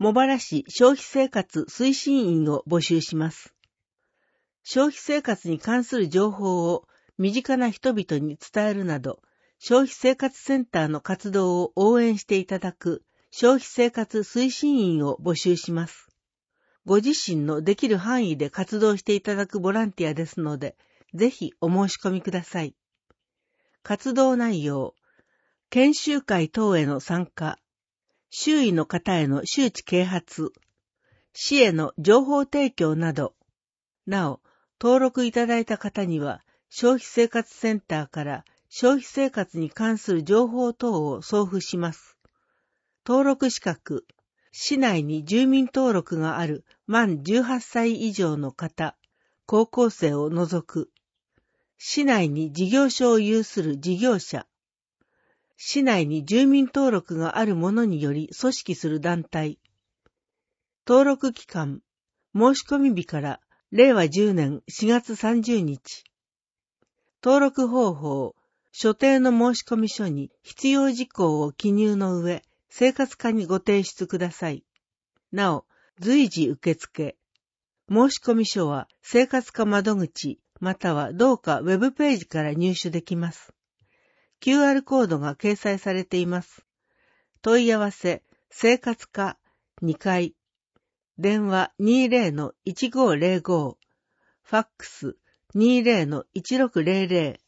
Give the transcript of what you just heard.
茂原市消費生活推進員を募集します。消費生活に関する情報を身近な人々に伝えるなど、消費生活センターの活動を応援していただく消費生活推進員を募集します。ご自身のできる範囲で活動していただくボランティアですので、ぜひお申し込みください。活動内容、研修会等への参加、周囲の方への周知啓発、市への情報提供など、なお、登録いただいた方には、消費生活センターから消費生活に関する情報等を送付します。登録資格、市内に住民登録がある満18歳以上の方、高校生を除く、市内に事業所を有する事業者、市内に住民登録がある者により組織する団体、登録期間、申し込み日から令和10年4月30日。登録方法、所定の申込書に必要事項を記入の上、生活課にご提出ください。なお、随時受付。申込書は生活課窓口またはどうかウェブページから入手できます。QR コードが掲載されています。問い合わせ、生活課2階。電話 20-1505。ファックス 20-1600。